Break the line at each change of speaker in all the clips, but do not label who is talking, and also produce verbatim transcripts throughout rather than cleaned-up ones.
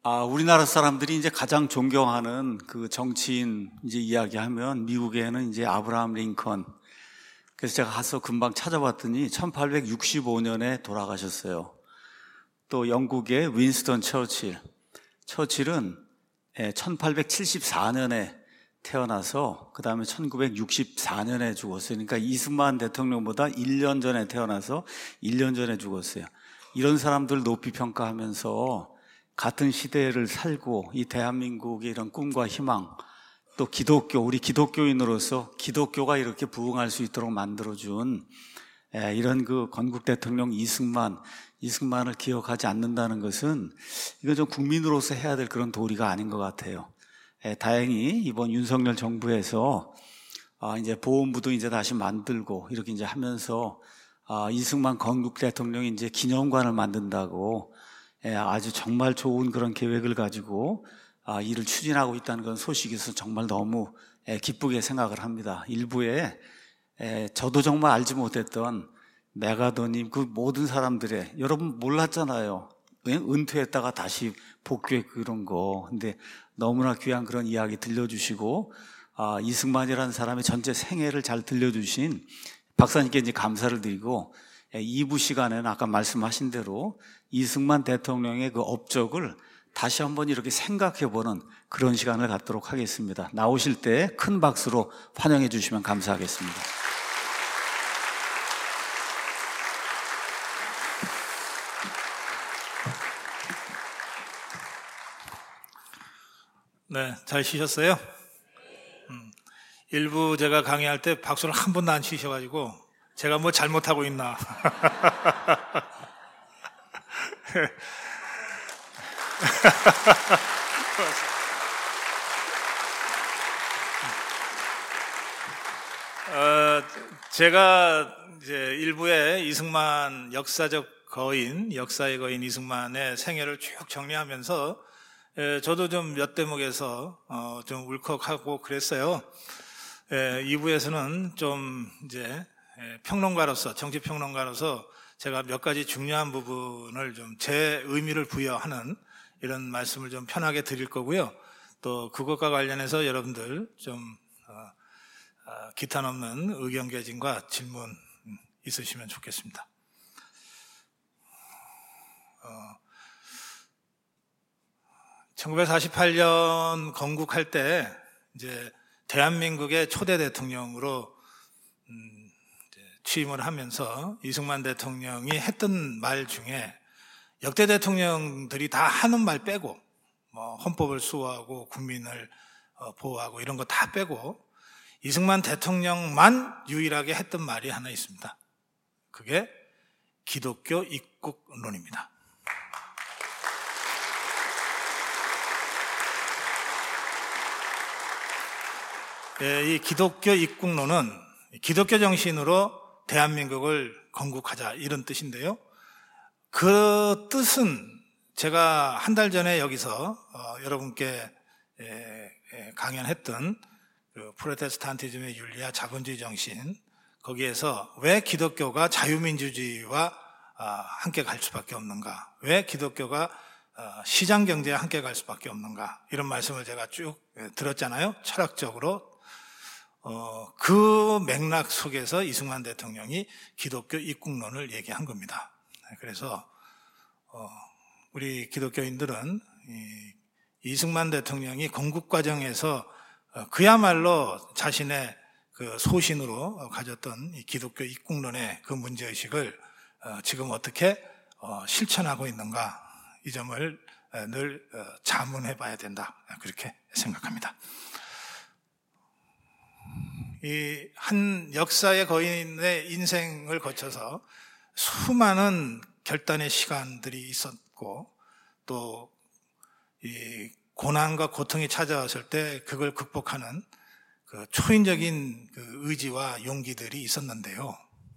아, 우리나라 사람들이 이제 가장 존경하는 그 정치인 이제 이야기하면 미국에는 이제 아브라함 링컨. 그래서 제가 가서 금방 찾아봤더니 천팔백육십오 년에 돌아가셨어요. 또 영국의 윈스턴 처칠. 처칠은 천팔백칠십사 년에 태어나서 그 다음에 천구백육십사 년에 죽었어요. 그러니까 이승만 대통령보다 일 년 전에 태어나서 일 년 전에 죽었어요. 이런 사람들 높이 평가하면서 같은 시대를 살고 이 대한민국의 이런 꿈과 희망, 또 기독교, 우리 기독교인으로서 기독교가 이렇게 부흥할 수 있도록 만들어준 이런 그 건국 대통령 이승만, 이승만을 기억하지 않는다는 것은 이건 좀 국민으로서 해야 될 그런 도리가 아닌 것 같아요. 다행히 이번 윤석열 정부에서 이제 보훈부도 이제 다시 만들고 이렇게 이제 하면서 이승만 건국 대통령이 이제 기념관을 만든다고 아주 정말 좋은 그런 계획을 가지고 일을 추진하고 있다는 그런 소식이 있어서 정말 너무 기쁘게 생각을 합니다. 일부에 저도 정말 알지 못했던 메가더님 그 모든 사람들의, 여러분 몰랐잖아요. 은퇴했다가 다시 복귀 그런 거. 근데 너무나 귀한 그런 이야기 들려주시고 아, 이승만이라는 사람의 전체 생애를 잘 들려주신 박사님께 이제 감사를 드리고 이 부 시간에는 아까 말씀하신 대로 이승만 대통령의 그 업적을 다시 한번 이렇게 생각해보는 그런 시간을 갖도록 하겠습니다. 나오실 때 큰 박수로 환영해 주시면 감사하겠습니다.
네, 잘 쉬셨어요? 음, 일부 제가 강의할 때 박수를 한 번도 안 치셔가지고 제가 뭐 잘못하고 있나. 어, 제가 이제 일부에 이승만 역사적 거인, 역사의 거인 이승만의 생애를 쭉 정리하면서 에, 저도 좀 몇 대목에서 어, 좀 울컥하고 그랬어요. 에, 이 부에서는 좀 이제 에, 평론가로서, 정치 평론가로서 제가 몇 가지 중요한 부분을 좀 제 의미를 부여하는 이런 말씀을 좀 편하게 드릴 거고요. 또 그것과 관련해서 여러분들 좀 어, 어, 기타 넘는 의견 개진과 질문 있으시면 좋겠습니다. 어, 천구백사십팔 년 건국할 때 이제 대한민국의 초대 대통령으로 음, 이제 취임을 하면서 이승만 대통령이 했던 말 중에 역대 대통령들이 다 하는 말 빼고 뭐 헌법을 수호하고 국민을 어, 보호하고 이런 거 다 빼고 이승만 대통령만 유일하게 했던 말이 하나 있습니다. 그게 기독교 입국론입니다. 이 기독교 입국론은 기독교 정신으로 대한민국을 건국하자 이런 뜻인데요. 그 뜻은 제가 한 달 전에 여기서 여러분께 강연했던 그 프로테스탄티즘의 윤리와 자본주의 정신, 거기에서 왜 기독교가 자유민주주의와 함께 갈 수밖에 없는가, 왜 기독교가 시장경제와 함께 갈 수밖에 없는가, 이런 말씀을 제가 쭉 들었잖아요. 철학적으로 어, 그 맥락 속에서 이승만 대통령이 기독교 입국론을 얘기한 겁니다. 그래서 어, 우리 기독교인들은 이, 이승만 대통령이 건국 과정에서 어, 그야말로 자신의 그 소신으로 가졌던 이 기독교 입국론의 그 문제의식을 어, 지금 어떻게 어, 실천하고 있는가, 이 점을 늘 어, 자문해 봐야 된다, 그렇게 생각합니다. 이 한 역사의 거인의 인생을 거쳐서 수많은 결단의 시간들이 있었고, 또 이 고난과 고통이 찾아왔을 때 그걸 극복하는 그 초인적인 그 의지와 용기들이 있었는데요.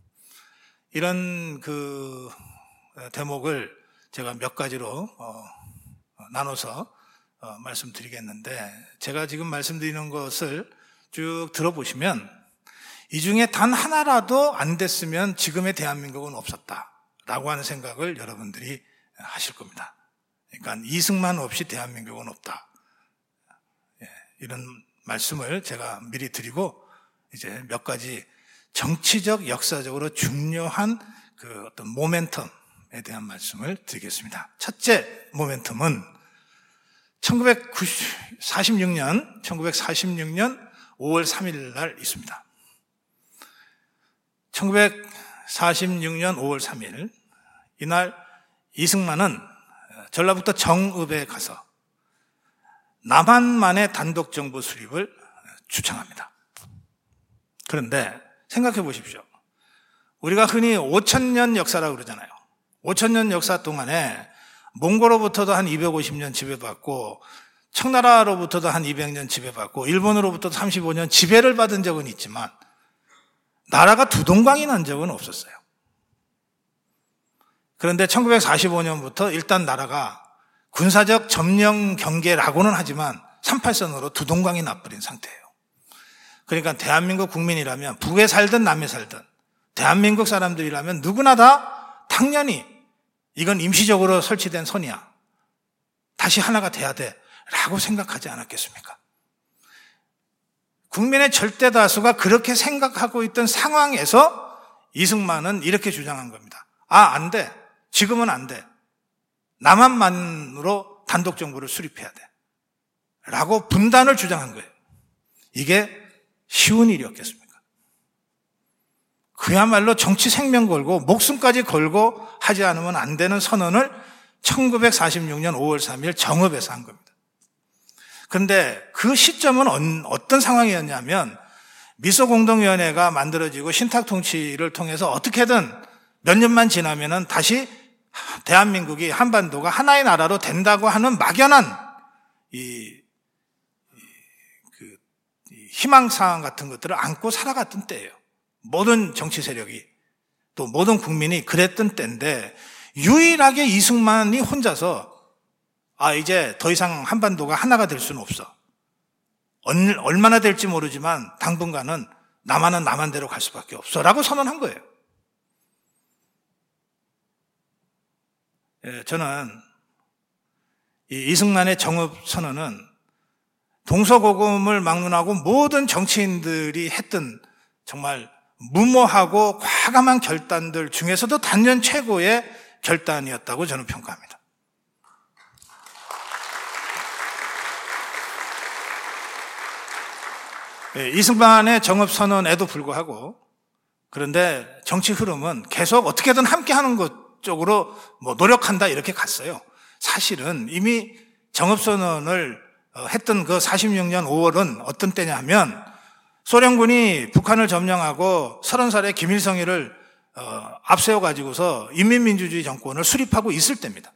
이런 그 대목을 제가 몇 가지로 어, 나눠서 어, 말씀드리겠는데, 제가 지금 말씀드리는 것을 쭉 들어보시면 이 중에 단 하나라도 안 됐으면 지금의 대한민국은 없었다라고 하는 생각을 여러분들이 하실 겁니다. 그러니까 이승만 없이 대한민국은 없다. 예, 이런 말씀을 제가 미리 드리고 이제 몇 가지 정치적, 역사적으로 중요한 그 어떤 모멘텀에 대한 말씀을 드리겠습니다. 첫째 모멘텀은 천구백사십육 년, 천구백사십육 년 오월 삼일 날 있습니다. 천구백사십육 년 오월 삼일, 이날 이승만은 전라북도 정읍에 가서 남한만의 단독정부 수립을 주창합니다. 그런데 생각해 보십시오. 우리가 흔히 오천 년 역사라고 그러잖아요. 오천 년 역사 동안에 몽골로부터도 한 이백오십 년 지배받고, 청나라로부터도 한 이백 년 지배받고, 일본으로부터도 삼십오 년 지배를 받은 적은 있지만 나라가 두동강이 난 적은 없었어요. 그런데 천구백사십오 년부터 일단 나라가 군사적 점령 경계라고는 하지만 삼팔선으로 두동강이 나버린 상태예요. 그러니까 대한민국 국민이라면, 북에 살든 남에 살든 대한민국 사람들이라면 누구나 다 당연히 이건 임시적으로 설치된 선이야, 다시 하나가 돼야 돼 라고 생각하지 않았겠습니까? 국민의 절대 다수가 그렇게 생각하고 있던 상황에서 이승만은 이렇게 주장한 겁니다. 아, 안 돼. 지금은 안 돼. 남한만으로 단독정부를 수립해야 돼 라고 분단을 주장한 거예요. 이게 쉬운 일이었겠습니까? 그야말로 정치 생명 걸고 목숨까지 걸고 하지 않으면 안 되는 선언을 천구백사십육 년 오월 삼일 정읍에서 한 겁니다. 그런데 그 시점은 어떤 상황이었냐면, 미소공동위원회가 만들어지고 신탁통치를 통해서 어떻게든 몇 년만 지나면은 다시 대한민국이, 한반도가 하나의 나라로 된다고 하는 막연한 이, 이, 그, 이 희망사항 같은 것들을 안고 살아갔던 때예요. 모든 정치 세력이, 또 모든 국민이 그랬던 때인데, 유일하게 이승만이 혼자서 아, 이제 더 이상 한반도가 하나가 될 수는 없어. 얼마나 될지 모르지만 당분간은 남한은 남한대로 갈 수밖에 없어 라고 선언한 거예요. 예, 저는 이 이승만의 정읍 선언은 동서고금을 막론하고 모든 정치인들이 했던 정말 무모하고 과감한 결단들 중에서도 단연 최고의 결단이었다고 저는 평가합니다. 예, 이승만의 정읍선언에도 불구하고, 그런데 정치 흐름은 계속 어떻게든 함께하는 것 쪽으로 뭐 노력한다 이렇게 갔어요. 사실은 이미 정읍선언을 했던 그 사십육 년 오월은 어떤 때냐 하면, 소련군이 북한을 점령하고 서른 살에 김일성이를 어, 앞세워가지고서 인민민주주의 정권을 수립하고 있을 때입니다.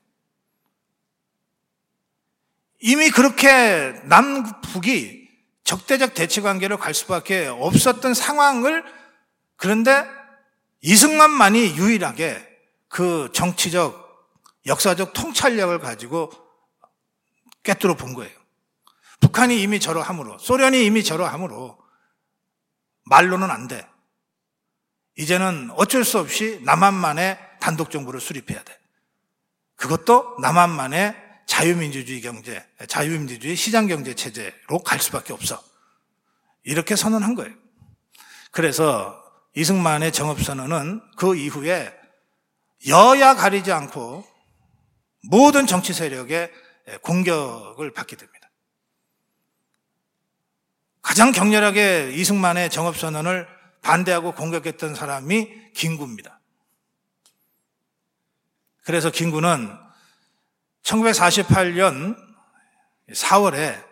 이미 그렇게 남북이 적대적 대치관계로 갈 수밖에 없었던 상황을, 그런데 이승만만이 유일하게 그 정치적, 역사적 통찰력을 가지고 꿰뚫어 본 거예요. 북한이 이미 저러함으로, 소련이 이미 저러함으로 말로는 안 돼. 이제는 어쩔 수 없이 남한만의 단독정부를 수립해야 돼. 그것도 남한만의 자유민주주의 경제, 자유민주주의 시장경제 체제로 갈 수밖에 없어. 이렇게 선언한 거예요. 그래서 이승만의 정읍선언은 그 이후에 여야 가리지 않고 모든 정치 세력의 공격을 받게 됩니다. 가장 격렬하게 이승만의 정읍선언을 반대하고 공격했던 사람이 김구입니다. 그래서 김구는 천구백사십팔 년 사월에,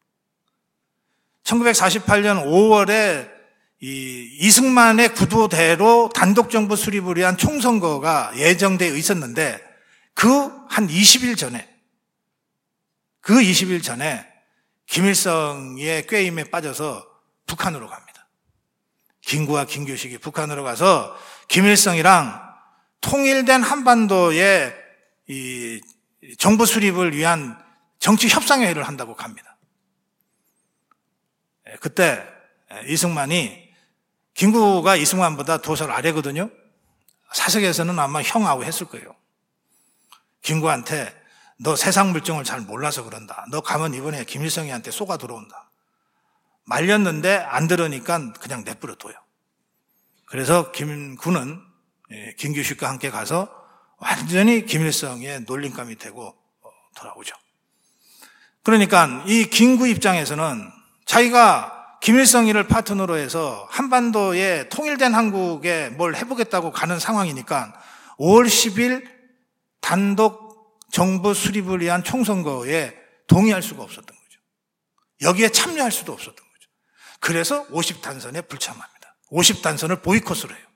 천구백사십팔 년 오월에 이 이승만의 구도대로 단독정부 수립을 위한 총선거가 예정되어 있었는데, 그 한 이십 일 전에, 그 이십 일 전에 김일성의 꾀임에 빠져서 북한으로 갑니다. 김구와 김규식이 북한으로 가서 김일성이랑 통일된 한반도의 이 정부 수립을 위한 정치 협상회의를 한다고 갑니다. 그때 이승만이, 김구가 이승만보다 두 살 아래거든요. 사석에서는 아마 형하고 했을 거예요. 김구한테 너 세상 물정을 잘 몰라서 그런다. 너 가면 이번에 김일성이한테 쏘가 들어온다. 말렸는데 안 들으니까 그냥 내버려 둬요. 그래서 김군은 김규식과 함께 가서 완전히 김일성의 놀림감이 되고 돌아오죠. 그러니까 이 김구 입장에서는 자기가 김일성이를 파트너로 해서 한반도에 통일된 한국에 뭘 해보겠다고 가는 상황이니까 오월 십일 단독 정부 수립을 위한 총선거에 동의할 수가 없었던 거죠. 여기에 참여할 수도 없었던 거죠. 그래서 오십 단선에 불참합니다. 오십 단선을 보이콧을 해요.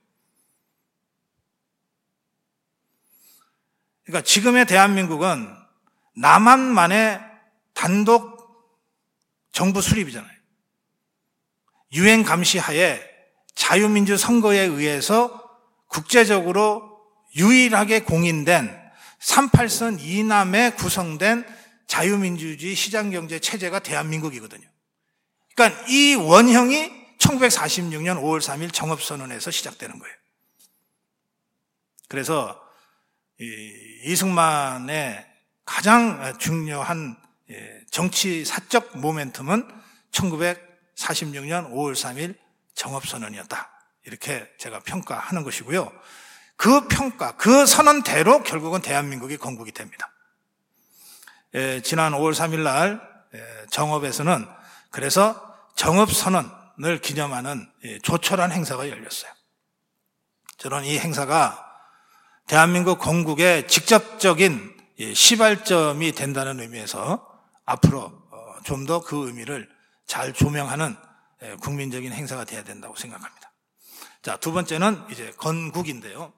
그러니까 지금의 대한민국은 남한만의 단독 정부 수립이잖아요. 유엔 감시하에 자유민주 선거에 의해서 국제적으로 유일하게 공인된 삼십팔 선 이남에 구성된 자유민주주의 시장경제 체제가 대한민국이거든요. 그러니까 이 원형이 천구백사십육 년 오월 삼일 정업선언에서 시작되는 거예요. 그래서 이승만의 가장 중요한 정치 사적 모멘텀은 천구백사십육 년 오월 삼일 정업선언이었다. 이렇게 제가 평가하는 것이고요. 그 평가, 그 선언대로 결국은 대한민국이 건국이 됩니다. 지난 오월 삼일 날 정업에서는 그래서 정업선언을 기념하는 조촐한 행사가 열렸어요. 저는 이 행사가 대한민국 건국의 직접적인 시발점이 된다는 의미에서 앞으로 좀 더 그 의미를 잘 조명하는 국민적인 행사가 돼야 된다고 생각합니다. 자, 두 번째는 이제 건국인데요.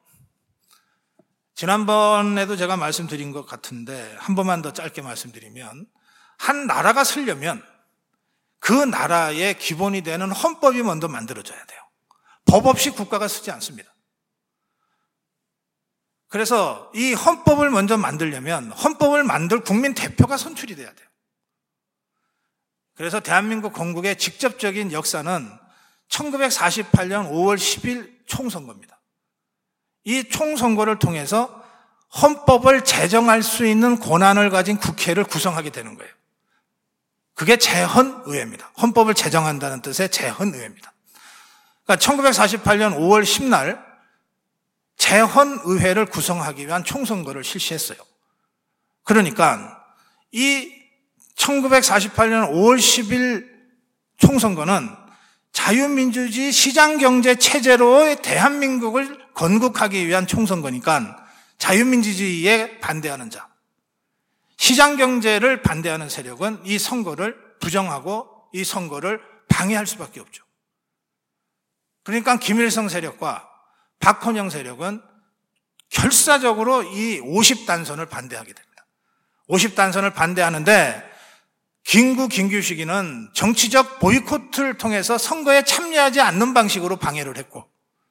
지난번에도 제가 말씀드린 것 같은데 한 번만 더 짧게 말씀드리면 한 나라가 서려면 그 나라의 기본이 되는 헌법이 먼저 만들어져야 돼요. 법 없이 국가가 서지 않습니다. 그래서 이 헌법을 먼저 만들려면 헌법을 만들 국민 대표가 선출이 돼야 돼요. 그래서 대한민국 건국의 직접적인 역사는 천구백사십팔 년 오월 십일 총선거입니다. 이 총선거를 통해서 헌법을 제정할 수 있는 권한을 가진 국회를 구성하게 되는 거예요. 그게 제헌의회입니다. 헌법을 제정한다는 뜻의 제헌의회입니다. 그러니까 천구백사십팔 년 오월 십 일 날 제헌의회를 구성하기 위한 총선거를 실시했어요. 그러니까 이 천구백사십팔 년 오월 십일 총선거는 자유민주주의 시장경제 체제로의 대한민국을 건국하기 위한 총선거니까 자유민주주의에 반대하는 자, 시장경제를 반대하는 세력은 이 선거를 부정하고 이 선거를 방해할 수밖에 없죠. 그러니까 김일성 세력과 박헌영 세력은 결사적으로 이 오십 단선을 반대하게 됩니다. 오십 단선을 반대하는데 김구, 김규식이는 정치적 보이콧을 통해서 선거에 참여하지 않는 방식으로 방해를 했고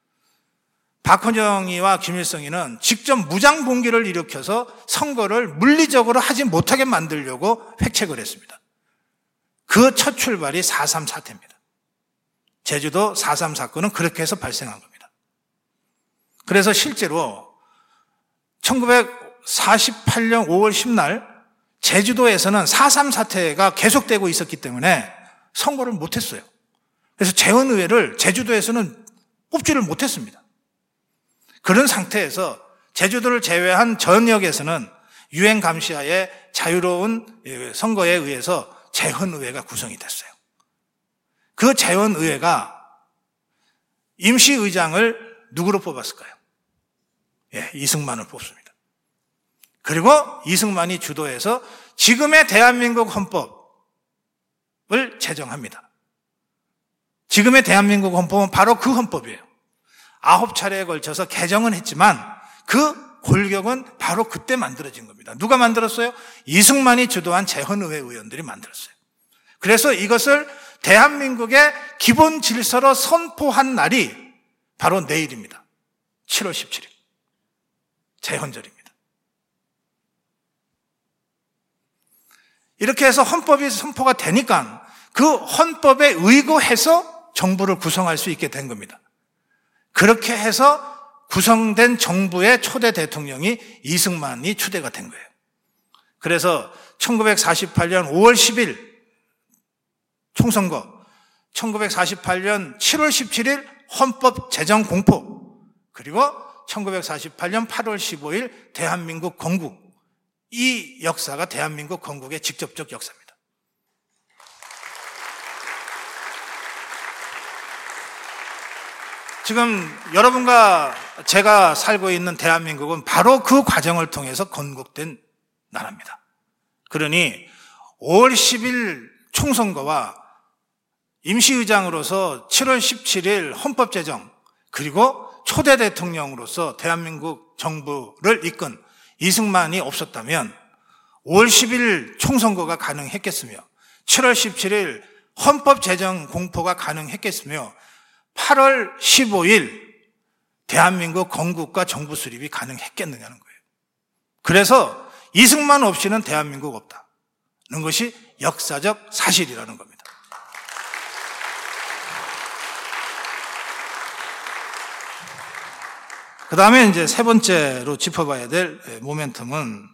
박헌영이와 김일성이는 직접 무장봉기를 일으켜서 선거를 물리적으로 하지 못하게 만들려고 획책을 했습니다. 그 첫 출발이 사 삼 사태입니다. 제주도 사 삼 사건은 그렇게 해서 발생한 겁니다. 그래서 실제로 천구백사십팔 년 오월 십 일 날 제주도에서는 사 삼 사태가 계속되고 있었기 때문에 선거를 못했어요. 그래서 제헌의회를 제주도에서는 뽑지를 못했습니다. 그런 상태에서 제주도를 제외한 전역에서는 유엔 감시하에 자유로운 선거에 의해서 제헌의회가 구성이 됐어요. 그 제헌의회가 임시의장을 누구로 뽑았을까요? 예, 이승만을 뽑습니다. 그리고 이승만이 주도해서 지금의 대한민국 헌법을 제정합니다. 지금의 대한민국 헌법은 바로 그 헌법이에요. 아홉 차례에 걸쳐서 개정은 했지만 그 골격은 바로 그때 만들어진 겁니다. 누가 만들었어요? 이승만이 주도한 제헌의회 의원들이 만들었어요. 그래서 이것을 대한민국의 기본 질서로 선포한 날이 바로 내일입니다. 칠월 십칠일. 제헌절입니다. 이렇게 해서 헌법이 선포가 되니까 그 헌법에 의거해서 정부를 구성할 수 있게 된 겁니다. 그렇게 해서 구성된 정부의 초대 대통령이 이승만이 추대가 된 거예요. 그래서 천구백사십팔 년 오월 십일 총선거, 천구백사십팔 년 칠월 십칠일 헌법 제정 공포, 그리고 천구백사십팔 년 팔월 십오일 대한민국 건국, 이 역사가 대한민국 건국의 직접적 역사입니다. 지금 여러분과 제가 살고 있는 대한민국은 바로 그 과정을 통해서 건국된 나라입니다. 그러니 오월 십일 총선거와 임시의장으로서 칠월 십칠일 헌법 제정, 그리고 초대 대통령으로서 대한민국 정부를 이끈 이승만이 없었다면 오월 십일 총선거가 가능했겠으며, 칠월 십칠일 헌법 제정 공포가 가능했겠으며, 팔월 십오일 대한민국 건국과 정부 수립이 가능했겠느냐는 거예요. 그래서 이승만 없이는 대한민국 없다는 것이 역사적 사실이라는 겁니다. 그 다음에 이제 세 번째로 짚어봐야 될 모멘텀은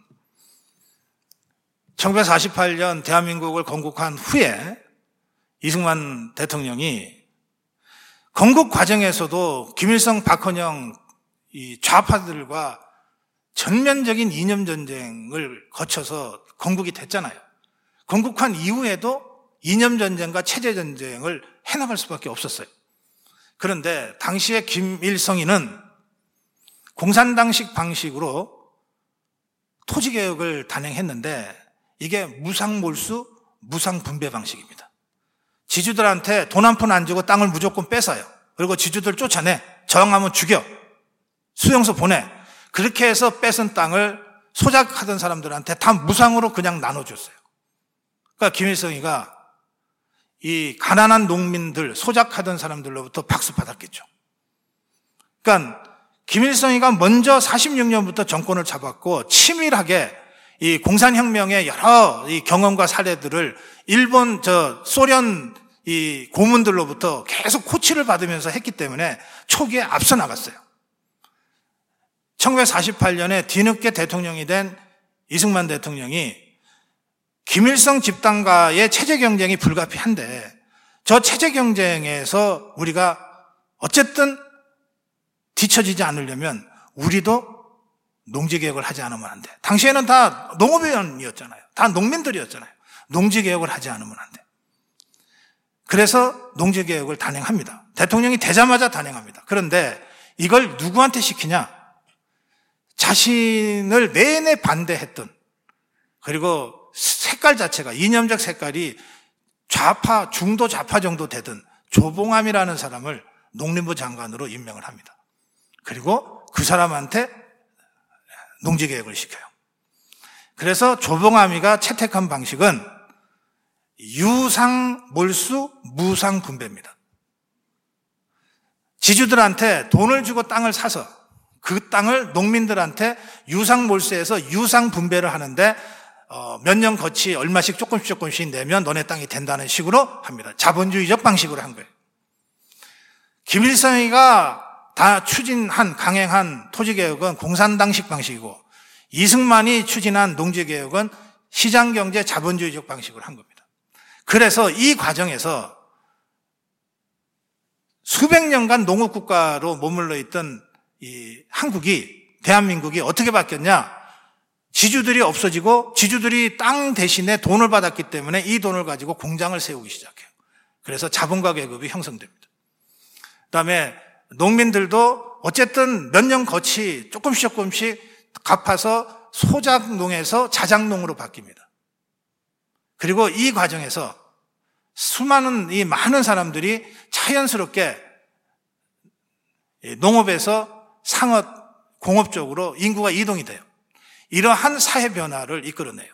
천구백사십팔 년 대한민국을 건국한 후에 이승만 대통령이 건국 과정에서도 김일성, 박헌영 이 좌파들과 전면적인 이념 전쟁을 거쳐서 건국이 됐잖아요. 건국한 이후에도 이념 전쟁과 체제 전쟁을 해나갈 수밖에 없었어요. 그런데 당시에 김일성이는 공산당식 방식으로 토지개혁을 단행했는데 이게 무상몰수, 무상분배 방식입니다. 지주들한테 돈 한 푼 안 주고 땅을 무조건 뺏어요. 그리고 지주들 쫓아내. 저항하면 죽여. 수용소 보내. 그렇게 해서 뺏은 땅을 소작하던 사람들한테 다 무상으로 그냥 나눠줬어요. 그러니까 김일성이가 이 가난한 농민들, 소작하던 사람들로부터 박수 받았겠죠. 그러니까 김일성이가 먼저 사십육 년부터 정권을 잡았고 치밀하게 이 공산혁명의 여러 이 경험과 사례들을 일본, 저 소련 이 고문들로부터 계속 코치를 받으면서 했기 때문에 초기에 앞서 나갔어요. 천구백사십팔 년에 뒤늦게 대통령이 된 이승만 대통령이 김일성 집단과의 체제 경쟁이 불가피한데 저 체제 경쟁에서 우리가 어쨌든 뒤처지지 않으려면 우리도 농지개혁을 하지 않으면 안 돼. 당시에는 다 농업인이었잖아요. 다 농민들이었잖아요. 농지개혁을 하지 않으면 안 돼. 그래서 농지개혁을 단행합니다. 대통령이 되자마자 단행합니다. 그런데 이걸 누구한테 시키냐? 자신을 내내 반대했던, 그리고 색깔 자체가, 이념적 색깔이 좌파, 중도 좌파 정도 되던 조봉암이라는 사람을 농림부 장관으로 임명을 합니다. 그리고 그 사람한테 농지개혁을 시켜요. 그래서 조봉암이가 채택한 방식은 유상몰수, 무상분배입니다. 지주들한테 돈을 주고 땅을 사서 그 땅을 농민들한테 유상몰수해서 유상분배를 하는데 어, 몇 년 거치 얼마씩 조금씩 조금씩 내면 너네 땅이 된다는 식으로 합니다. 자본주의적 방식으로 한 거예요. 김일성이가 다 추진한, 강행한 토지개혁은 공산당식 방식이고 이승만이 추진한 농지개혁은 시장경제 자본주의적 방식으로 한 겁니다. 그래서 이 과정에서 수백 년간 농업국가로 머물러 있던 이 한국이, 대한민국이 어떻게 바뀌었냐? 지주들이 없어지고 지주들이 땅 대신에 돈을 받았기 때문에 이 돈을 가지고 공장을 세우기 시작해요. 그래서 자본가 계급이 형성됩니다. 그다음에 농민들도 어쨌든 몇 년 거치 조금씩 조금씩 갚아서 소작농에서 자작농으로 바뀝니다. 그리고 이 과정에서 수많은 이 많은 사람들이 자연스럽게 농업에서 상업, 공업 쪽으로 인구가 이동이 돼요. 이러한 사회 변화를 이끌어내요.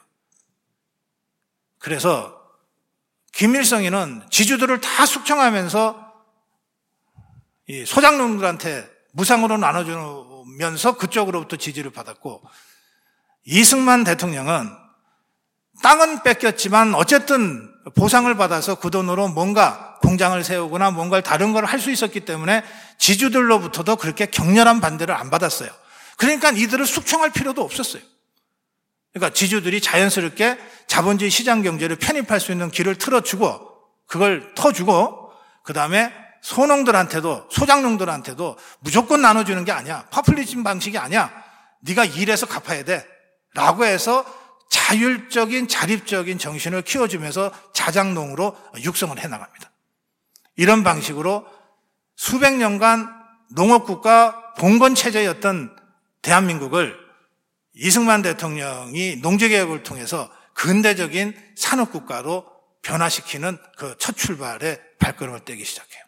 그래서 김일성이는 지주들을 다 숙청하면서 이 소작농들한테 무상으로 나눠주면서 그쪽으로부터 지지를 받았고, 이승만 대통령은 땅은 뺏겼지만 어쨌든 보상을 받아서 그 돈으로 뭔가 공장을 세우거나 뭔가 다른 걸 할 수 있었기 때문에 지주들로부터도 그렇게 격렬한 반대를 안 받았어요. 그러니까 이들을 숙청할 필요도 없었어요. 그러니까 지주들이 자연스럽게 자본주의 시장 경제를 편입할 수 있는 길을 틀어주고 그걸 터주고 그 다음에 소농들한테도 소장농들한테도 무조건 나눠주는 게 아니야. 파퓰리즘 방식이 아니야. 네가 일해서 갚아야 돼. 라고 해서 자율적인 자립적인 정신을 키워주면서 자장농으로 육성을 해나갑니다. 이런 방식으로 수백 년간 농업국가 봉건체제였던 대한민국을 이승만 대통령이 농지개혁을 통해서 근대적인 산업국가로 변화시키는 그 첫 출발의 발걸음을 떼기 시작해요.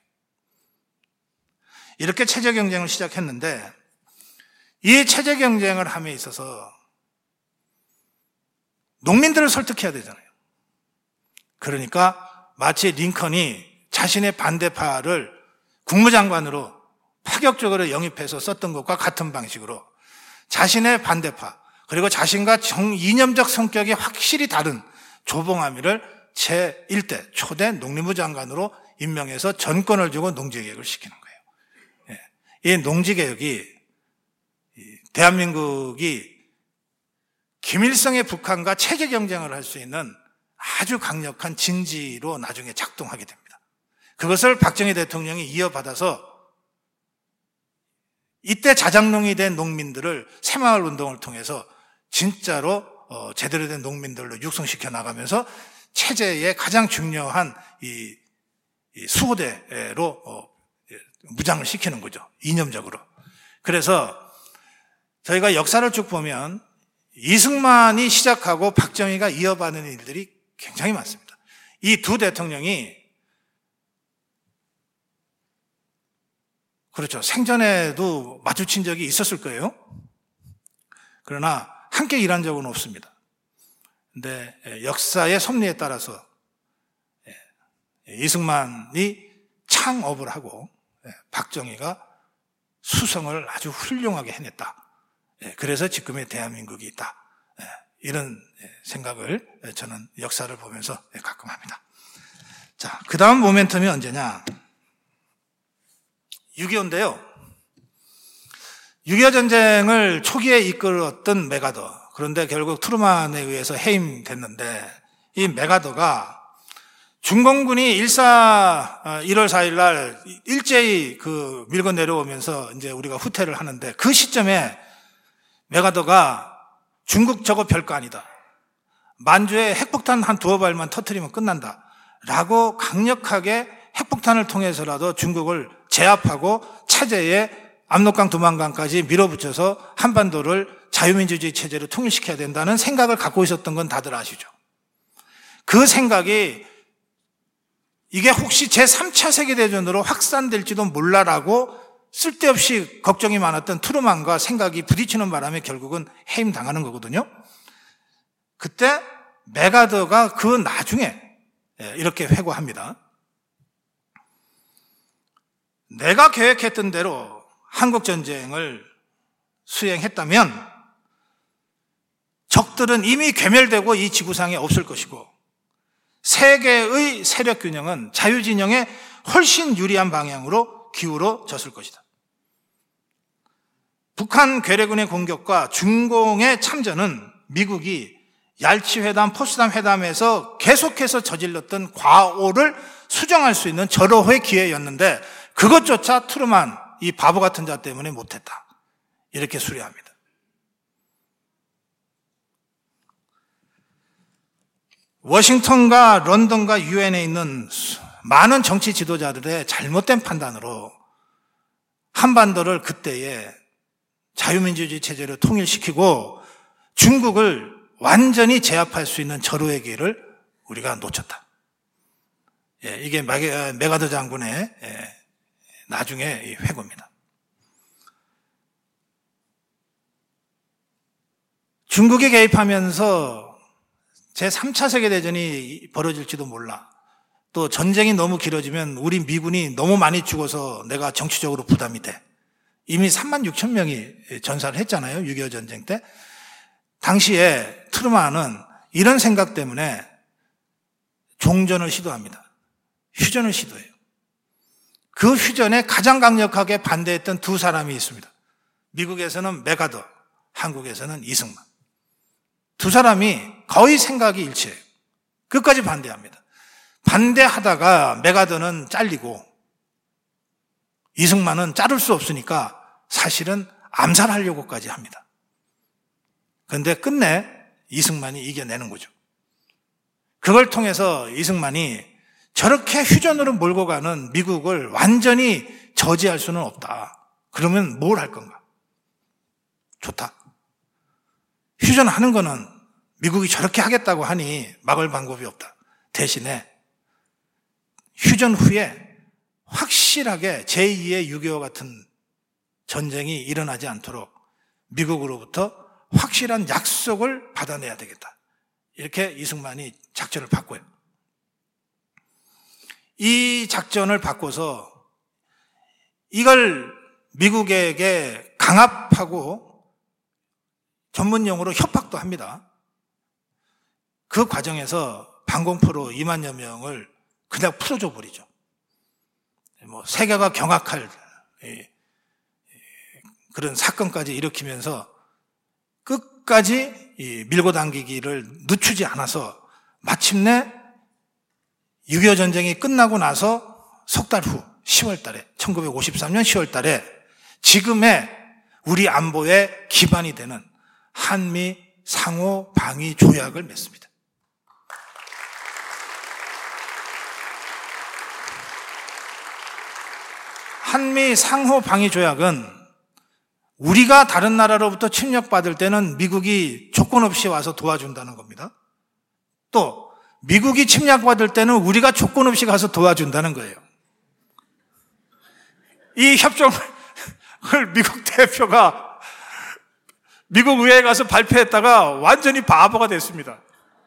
이렇게 체제 경쟁을 시작했는데 이 체제 경쟁을 함에 있어서 농민들을 설득해야 되잖아요. 그러니까 마치 링컨이 자신의 반대파를 국무장관으로 파격적으로 영입해서 썼던 것과 같은 방식으로 자신의 반대파 그리고 자신과 정, 이념적 성격이 확실히 다른 조봉아미를 제일 대 초대 농림부 장관으로 임명해서 전권을 주고 농지개혁을 시키는 거예요. 이 농지개혁이 대한민국이 김일성의 북한과 체제 경쟁을 할 수 있는 아주 강력한 진지로 나중에 작동하게 됩니다. 그것을 박정희 대통령이 이어받아서 이때 자장농이 된 농민들을 새마을 운동을 통해서 진짜로 어, 제대로 된 농민들로 육성시켜 나가면서 체제의 가장 중요한 이, 이 수호대로 어, 무장을 시키는 거죠. 이념적으로. 그래서 저희가 역사를 쭉 보면 이승만이 시작하고 박정희가 이어받는 일들이 굉장히 많습니다. 이 두 대통령이 그렇죠. 생전에도 마주친 적이 있었을 거예요. 그러나 함께 일한 적은 없습니다. 근데 역사의 섭리에 따라서 이승만이 창업을 하고 박정희가 수성을 아주 훌륭하게 해냈다. 그래서 지금의 대한민국이 있다. 이런 생각을 저는 역사를 보면서 가끔 합니다. 자, 그 다음 모멘텀이 언제냐? 육이오인데요. 육이오 전쟁을 초기에 이끌었던 메가더. 그런데 결국 트루만에 의해서 해임됐는데 이 메가더가 중공군이 일사 일월 사일 날 일제히 그 밀고 내려오면서 이제 우리가 후퇴를 하는데 그 시점에 메가더가 중국 저거 별거 아니다. 만주에 핵폭탄 한 두어 발만 터뜨리면 끝난다. 라고 강력하게 핵폭탄을 통해서라도 중국을 제압하고 차제에 압록강 두만강까지 밀어붙여서 한반도를 자유민주주의 체제로 통일시켜야 된다는 생각을 갖고 있었던 건 다들 아시죠? 그 생각이 이게 혹시 제삼 차 세계대전으로 확산될지도 몰라라고 쓸데없이 걱정이 많았던 트루만과 생각이 부딪히는 바람에 결국은 해임당하는 거거든요. 그때 메가더가 그 나중에 이렇게 회고합니다. 내가 계획했던 대로 한국전쟁을 수행했다면 적들은 이미 괴멸되고 이 지구상에 없을 것이고 세계의 세력 균형은 자유진영에 훨씬 유리한 방향으로 기울어졌을 것이다. 북한 괴뢰군의 공격과 중공의 참전은 미국이 얄치 회담, 포츠담 회담에서 계속해서 저질렀던 과오를 수정할 수 있는 절호의 기회였는데 그것조차 트루만 이 바보 같은 자 때문에 못했다. 이렇게 수리합니다. 워싱턴과 런던과 유엔에 있는 많은 정치 지도자들의 잘못된 판단으로 한반도를 그때에 자유민주주의 체제로 통일시키고 중국을 완전히 제압할 수 있는 절호의 기회를 우리가 놓쳤다. 예, 이게 메가더 장군의 예, 나중에 회고입니다. 중국이 개입하면서 제삼 차 세계대전이 벌어질지도 몰라. 또 전쟁이 너무 길어지면 우리 미군이 너무 많이 죽어서 내가 정치적으로 부담이 돼. 이미 삼만 육천 명이 전사를 했잖아요. 육이오 전쟁 때. 당시에 트루만은 이런 생각 때문에 종전을 시도합니다. 휴전을 시도해요. 그 휴전에 가장 강력하게 반대했던 두 사람이 있습니다. 미국에서는 메가더, 한국에서는 이승만. 두 사람이 거의 생각이 일치해요. 끝까지 반대합니다. 반대하다가 메가더는 잘리고 이승만은 자를 수 없으니까 사실은 암살하려고까지 합니다. 그런데 끝내 이승만이 이겨내는 거죠. 그걸 통해서 이승만이 저렇게 휴전으로 몰고 가는 미국을 완전히 저지할 수는 없다. 그러면 뭘 할 건가? 좋다. 휴전하는 거는 미국이 저렇게 하겠다고 하니 막을 방법이 없다. 대신에 휴전 후에 확실하게 제이의 육이오 같은 전쟁이 일어나지 않도록 미국으로부터 확실한 약속을 받아내야 되겠다. 이렇게 이승만이 작전을 바꿔요. 이 작전을 바꿔서 이걸 미국에게 강압하고 전문용어로 협박도 합니다. 그 과정에서 방공포로 이만여 명을 그냥 풀어줘 버리죠. 뭐 세계가 경악할 그런 사건까지 일으키면서 끝까지 밀고 당기기를 늦추지 않아서 마침내 육이오 전쟁이 끝나고 나서 석 달 후 시월 달에 천구백오십삼 년 시월 달에 지금의 우리 안보의 기반이 되는 한미 상호 방위 조약을 맺습니다. 한미 상호 방위 조약은 우리가 다른 나라로부터 침략받을 때는 미국이 조건 없이 와서 도와준다는 겁니다. 또 미국이 침략받을 때는 우리가 조건 없이 가서 도와준다는 거예요. 이 협정을 미국 대표가 미국 의회에 가서 발표했다가 완전히 바보가 됐습니다.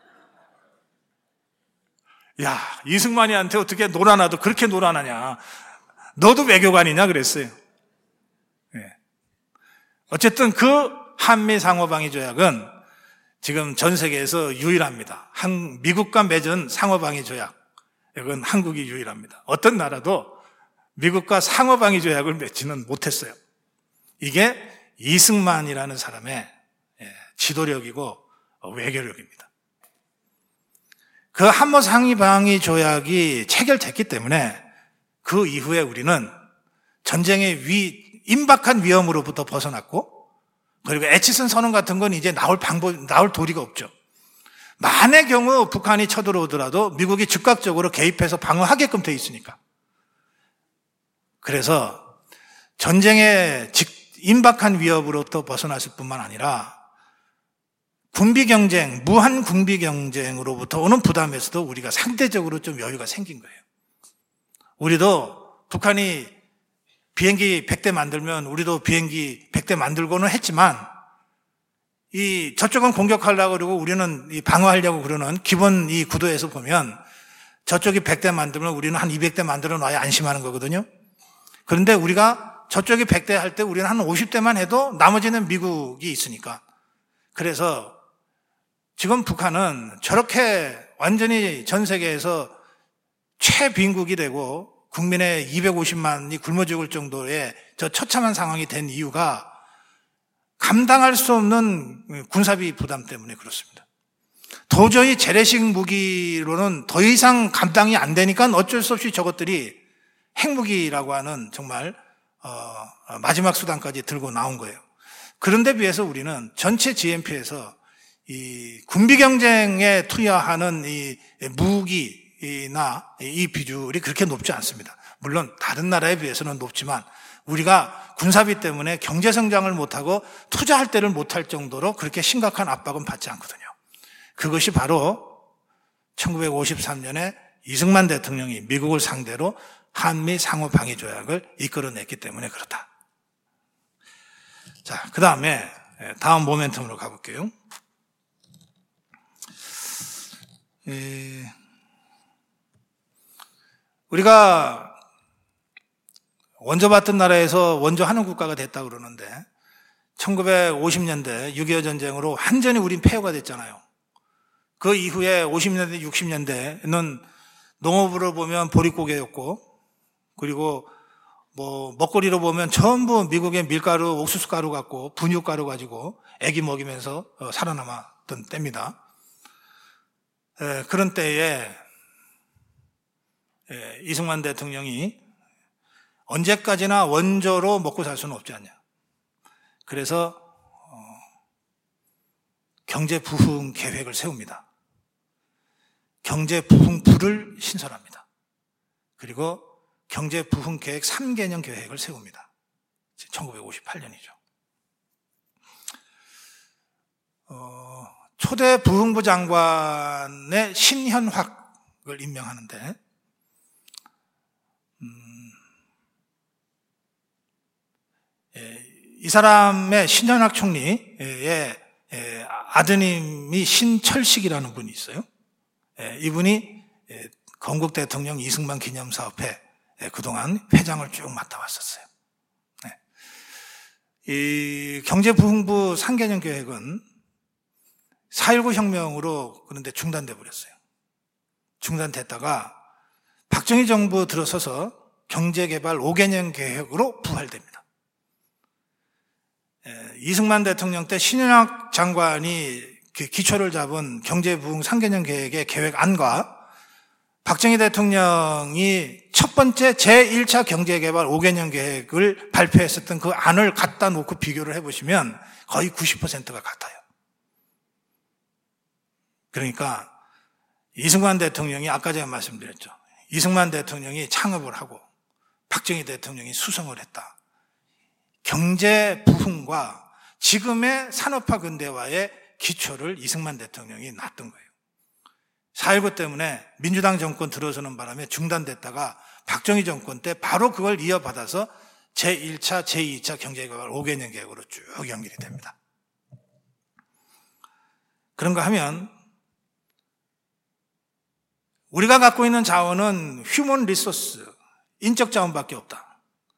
야, 이승만이한테 어떻게 놀아나도 그렇게 놀아나냐. 너도 외교관이냐 그랬어요. 네. 어쨌든 그 한미 상호방위 조약은 지금 전 세계에서 유일합니다. 한, 미국과 맺은 상호방위 조약. 이건 한국이 유일합니다. 어떤 나라도 미국과 상호방위 조약을 맺지는 못했어요. 이게 이승만이라는 사람의 지도력이고 외교력입니다. 그 한미 상호방위 조약이 체결됐기 때문에 그 이후에 우리는 전쟁의 위, 임박한 위험으로부터 벗어났고, 그리고 에치슨 선언 같은 건 이제 나올 방법, 나올 도리가 없죠. 만의 경우 북한이 쳐들어오더라도 미국이 즉각적으로 개입해서 방어하게끔 돼 있으니까. 그래서 전쟁의 임박한 위협으로부터 벗어났을 뿐만 아니라 군비 경쟁, 무한 군비 경쟁으로부터 오는 부담에서도 우리가 상대적으로 좀 여유가 생긴 거예요. 우리도 북한이 비행기 백 대 만들면 우리도 비행기 백 대 만들고는 했지만 이 저쪽은 공격하려고 그러고 우리는 이 방어하려고 그러는 기본 이 구도에서 보면 저쪽이 백 대 만들면 우리는 한 이백 대 만들어 놔야 안심하는 거거든요. 그런데 우리가 저쪽이 백 대 할 때 우리는 한 오십 대만 해도 나머지는 미국이 있으니까. 그래서 지금 북한은 저렇게 완전히 전 세계에서 최빈국이 되고 국민의 이백오십만이 굶어 죽을 정도의 저 처참한 상황이 된 이유가 감당할 수 없는 군사비 부담 때문에 그렇습니다. 도저히 재래식 무기로는 더 이상 감당이 안 되니까 어쩔 수 없이 저것들이 핵무기라고 하는 정말 어, 마지막 수단까지 들고 나온 거예요. 그런데 비해서 우리는 전체 지엠피에서 이 군비 경쟁에 투여하는 이 무기나 이 비율이 그렇게 높지 않습니다. 물론 다른 나라에 비해서는 높지만 우리가 군사비 때문에 경제 성장을 못하고 투자할 때를 못할 정도로 그렇게 심각한 압박은 받지 않거든요. 그것이 바로 천구백오십삼 년에 이승만 대통령이 미국을 상대로 한미 상호 방위 조약을 이끌어냈기 때문에 그렇다. 자, 그 다음에 다음 모멘텀으로 가볼게요. 에, 우리가 원조 받던 나라에서 원조 하는 국가가 됐다 그러는데 천구백오십 년대 육이오 전쟁으로 완전히 우린 폐허가 됐잖아요. 그 이후에 오십 년대, 육십 년대는 농업으로 보면 보릿고개였고, 그리고 뭐 먹거리로 보면 전부 미국의 밀가루, 옥수수 가루 갖고 분유가루 가지고 애기 먹이면서 살아남아 나왔던 때입니다. 에, 그런 때에 에, 이승만 대통령이 언제까지나 원조로 먹고 살 수는 없지 않냐. 그래서 어, 경제 부흥 계획을 세웁니다. 경제 부흥부를 신설합니다. 그리고 경제 부흥 계획 삼 개년 계획을 세웁니다. 천구백오십팔 년이죠. 어, 초대 부흥부 장관의 신현확을 임명하는데 음, 예, 이 사람의 신현확 총리의 예, 아드님이 신철식이라는 분이 있어요. 예, 이분이 예, 건국 대통령 이승만 기념사업회 예, 그동안 회장을 쭉 맡아왔었어요. 네. 이 경제부흥부 삼 개년 계획은 사일구 혁명으로 그런데 중단돼 버렸어요. 중단됐다가 박정희 정부 들어서서 경제개발 오 개년 계획으로 부활됩니다. 예, 이승만 대통령 때 신현확 장관이 그 기초를 잡은 경제부흥 삼 개년 계획의 계획안과 박정희 대통령이 첫 번째 제일 차 경제개발 오 개년 계획을 발표했었던 그 안을 갖다 놓고 비교를 해보시면 거의 구십 퍼센트가 같아요. 그러니까 이승만 대통령이 아까 제가 말씀드렸죠. 이승만 대통령이 창업을 하고 박정희 대통령이 수성을 했다. 경제 부흥과 지금의 산업화 근대화의 기초를 이승만 대통령이 놨던 거예요. 사일구 때문에 민주당 정권 들어서는 바람에 중단됐다가 박정희 정권 때 바로 그걸 이어받아서 제일 차, 제이 차 경제개발 오 개년 계획으로 쭉 연결이 됩니다. 그런가 하면 우리가 갖고 있는 자원은 휴먼 리소스, 인적 자원밖에 없다.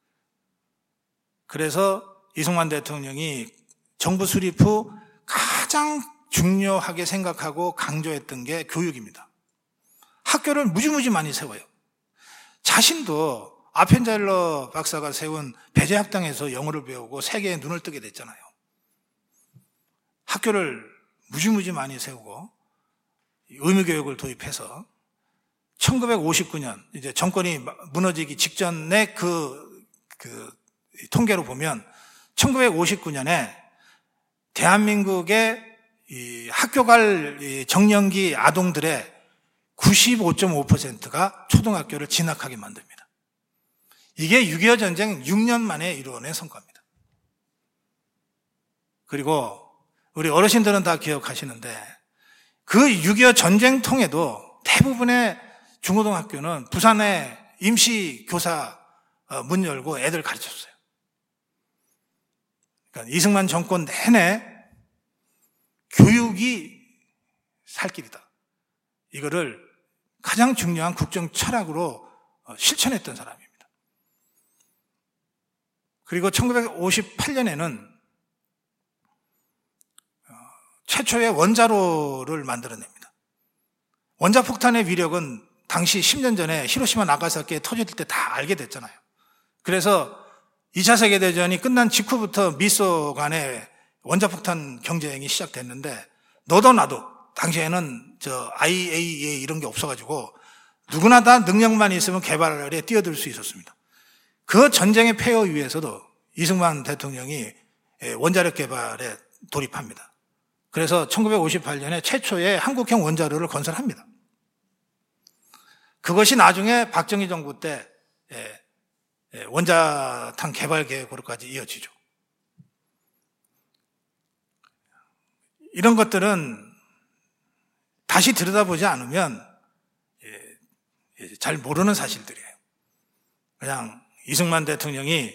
그래서 이승만 대통령이 정부 수립 후 가장 중요하게 생각하고 강조했던 게 교육입니다. 학교를 무지무지 많이 세워요. 자신도 아펜젤러 박사가 세운 배제학당에서 영어를 배우고 세계에 눈을 뜨게 됐잖아요. 학교를 무지무지 많이 세우고 의무교육을 도입해서 천구백오십구 년 이제 정권이 무너지기 직전에 그, 그 통계로 보면 천구백오십구 년에 대한민국의 이 학교 갈 정년기 아동들의 구십오 점 오 퍼센트가 초등학교를 진학하게 만듭니다. 이게 육이오 전쟁 육 년 만에 이루어낸 성과입니다. 그리고 우리 어르신들은 다 기억하시는데 그 육이오 전쟁통에도 대부분의 중고등학교는 부산에 임시교사 문 열고 애들 가르쳤어요. 그러니까 이승만 정권 내내 교육이 살 길이다. 이거를 가장 중요한 국정 철학으로 실천했던 사람입니다. 그리고 천구백오십팔 년에는 최초의 원자로를 만들어냅니다. 원자폭탄의 위력은 당시 십 년 전에 히로시마 나가사키에 터질 때 다 알게 됐잖아요. 그래서 이 차 세계대전이 끝난 직후부터 미소 간의 원자폭탄 경쟁이 시작됐는데 너도 나도 당시에는 저 아이에이이에이 이런 게 없어가지고 누구나 다 능력만 있으면 개발에 뛰어들 수 있었습니다. 그 전쟁의 폐허 위에서도 이승만 대통령이 원자력 개발에 돌입합니다. 그래서 천구백오십팔 년에 최초의 한국형 원자로를 건설합니다. 그것이 나중에 박정희 정부 때 원자탄 개발 계획으로까지 이어지죠. 이런 것들은 다시 들여다보지 않으면 잘 모르는 사실들이에요. 그냥 이승만 대통령이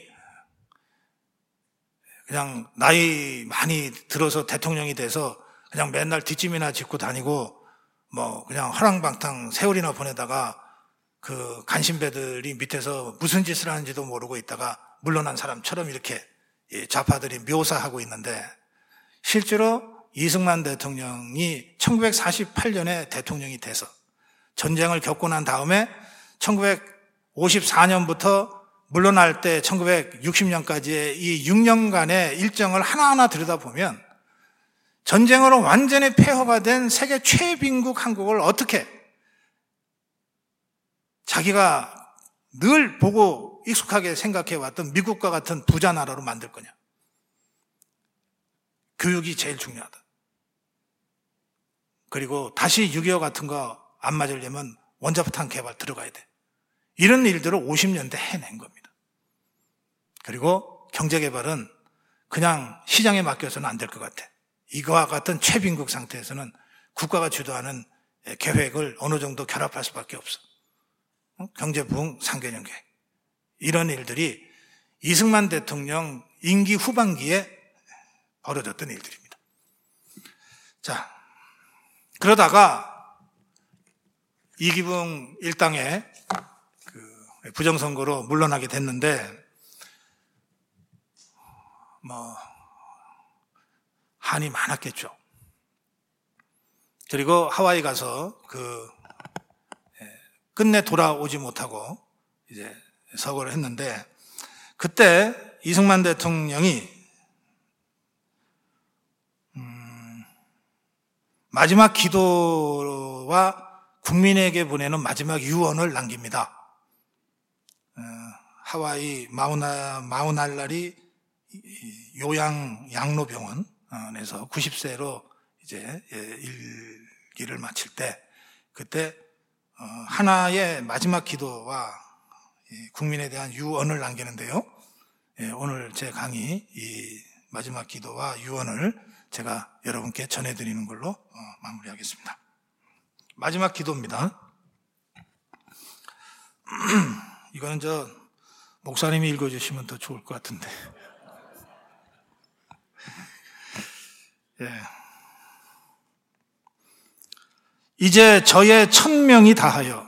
그냥 나이 많이 들어서 대통령이 돼서 그냥 맨날 뒷짐이나 짚고 다니고 뭐 그냥 허랑방탕 세월이나 보내다가 그 간신배들이 밑에서 무슨 짓을 하는지도 모르고 있다가 물러난 사람처럼 이렇게 좌파들이 묘사하고 있는데 실제로 이승만 대통령이 천구백사십팔 년에 대통령이 돼서 전쟁을 겪고 난 다음에 천구백오십사 년부터 물러날 때 천구백육십 년까지의 이 육 년간의 일정을 하나하나 들여다보면 전쟁으로 완전히 폐허가 된 세계 최빈국 한국을 어떻게 자기가 늘 보고 익숙하게 생각해왔던 미국과 같은 부자 나라로 만들 거냐. 교육이 제일 중요하다. 그리고 다시 육이오 같은 거 안 맞으려면 원자포탄 개발 들어가야 돼. 이런 일들을 오십 년대 해낸 겁니다. 그리고 경제개발은 그냥 시장에 맡겨서는 안 될 것 같아. 이거와 같은 최빈국 상태에서는 국가가 주도하는 계획을 어느 정도 결합할 수밖에 없어. 경제부흥 상개년 계획. 이런 일들이 이승만 대통령 임기 후반기에 벌어졌던 일들입니다. 자, 그러다가 이기붕 일당에 그 부정선거로 물러나게 됐는데, 뭐, 한이 많았겠죠. 그리고 하와이 가서 그, 끝내 돌아오지 못하고 이제 서거를 했는데, 그때 이승만 대통령이, 음, 마지막 기도와 국민에게 보내는 마지막 유언을 남깁니다. 어, 하와이 마우나, 마우날라리 요양 양로병원에서 구십 세로 이제 일기를 마칠 때, 그때 하나의 마지막 기도와 국민에 대한 유언을 남기는데요. 오늘 제 강의 이 마지막 기도와 유언을 제가 여러분께 전해드리는 걸로 마무리하겠습니다. 마지막 기도입니다. 이거는 저 목사님이 읽어주시면 더 좋을 것 같은데. 예. 이제 저의 천명이 다하여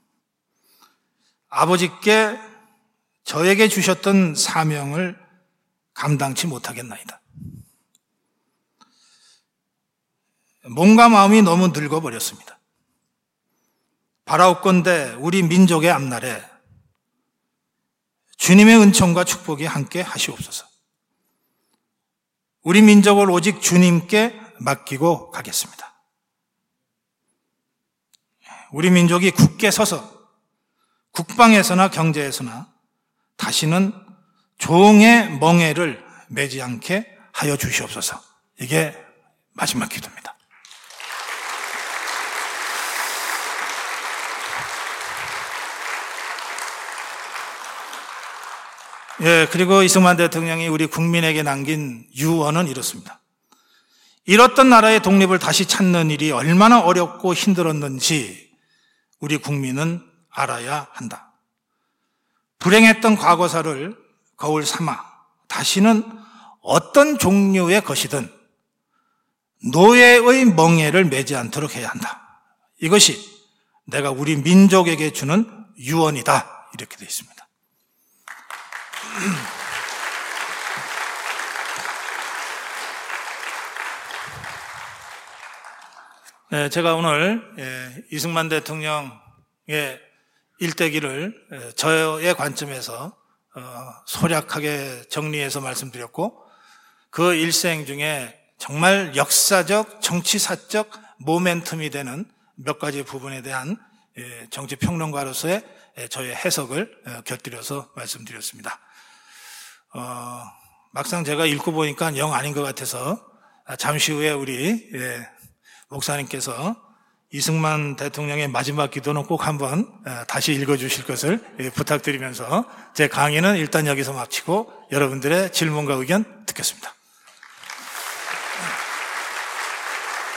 아버지께 저에게 주셨던 사명을 감당치 못하겠나이다. 몸과 마음이 너무 늙어버렸습니다. 바라옵건대 우리 민족의 앞날에 주님의 은총과 축복이 함께 하시옵소서. 우리 민족을 오직 주님께 맡기고 가겠습니다. 우리 민족이 굳게 서서 국방에서나 경제에서나 다시는 종의 멍에를 매지 않게 하여 주시옵소서. 이게 마지막 기도입니다. 예, 그리고 이승만 대통령이 우리 국민에게 남긴 유언은 이렇습니다. 잃었던 나라의 독립을 다시 찾는 일이 얼마나 어렵고 힘들었는지 우리 국민은 알아야 한다. 불행했던 과거사를 거울 삼아 다시는 어떤 종류의 것이든 노예의 멍에를 매지 않도록 해야 한다. 이것이 내가 우리 민족에게 주는 유언이다. 이렇게 되어 있습니다. 네, 제가 오늘 이승만 대통령의 일대기를 저의 관점에서 소략하게 정리해서 말씀드렸고, 그 일생 중에 정말 역사적, 정치사적 모멘텀이 되는 몇 가지 부분에 대한 정치평론가로서의 저의 해석을 곁들여서 말씀드렸습니다. 어, 막상 제가 읽고 보니까 영 아닌 것 같아서 잠시 후에 우리 예, 목사님께서 이승만 대통령의 마지막 기도는 꼭 한번 다시 읽어주실 것을 예, 부탁드리면서 제 강의는 일단 여기서 마치고 여러분들의 질문과 의견 듣겠습니다.